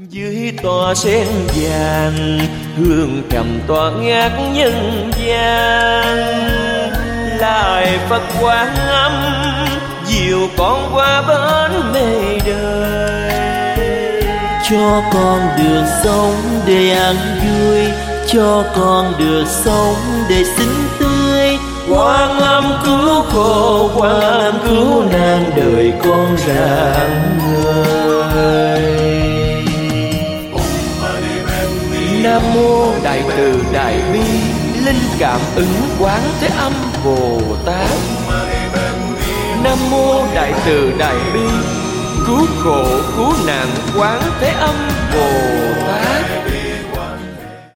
Dưới tòa sen vàng hương trầm tỏa ngát nhân gian, lại Phật Quán Âm dìu con qua bến mê đời. Cho con được sống để ăn vui, cho con được sống để xinh tươi. Quán Âm cứu khổ, Quán Âm cứu nạn, đời con rạng ngời. Nam mô Đại Từ Đại Bi Linh Cảm Ứng Quán Thế Âm Bồ Tát. Nam mô Đại Từ Đại Bi cứu khổ cứu nạn Quán Thế Âm Bồ